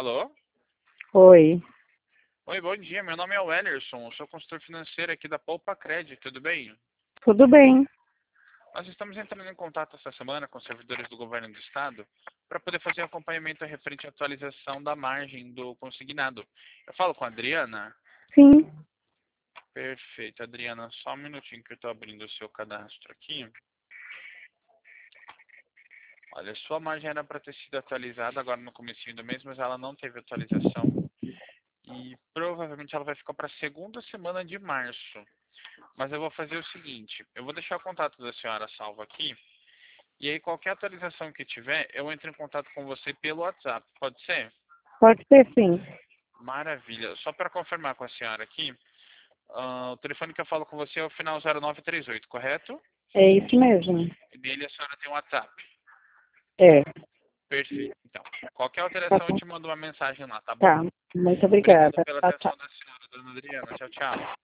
Alô? Oi, Oi, bom dia. Meu nome é Wellerson. Eu sou consultor financeiro aqui da Poupa Cred. Tudo bem? tudo bem? Nós estamos entrando em contato essa semana com os servidores do governo do estado para poder fazer acompanhamento referente à atualização da margem do consignado. Eu falo com a Adriana? Sim, Perfeito. Adriana, só um minutinho que eu estou abrindo o seu cadastro aqui. Olha, sua margem era para ter sido atualizada agora no comecinho do mês, mas ela não teve atualização. E provavelmente ela vai ficar para a segunda semana de março. Mas eu vou fazer o seguinte, eu vou deixar o contato da senhora salvo aqui, e aí qualquer atualização que tiver, eu entro em contato com você pelo WhatsApp, pode ser? pode ser sim. Maravilha. Só para confirmar com a senhora aqui, o telefone que eu falo com você é o final 0938, correto? É isso mesmo. E nele a senhora tem o WhatsApp. É, Perfeito. Então, qualquer tá alteração eu bom. te mando uma mensagem lá, tá bom? Tá, muito Obrigado obrigada. pela Tchau, tchau. atenção da senhora, dona Adriana. Tchau, tchau.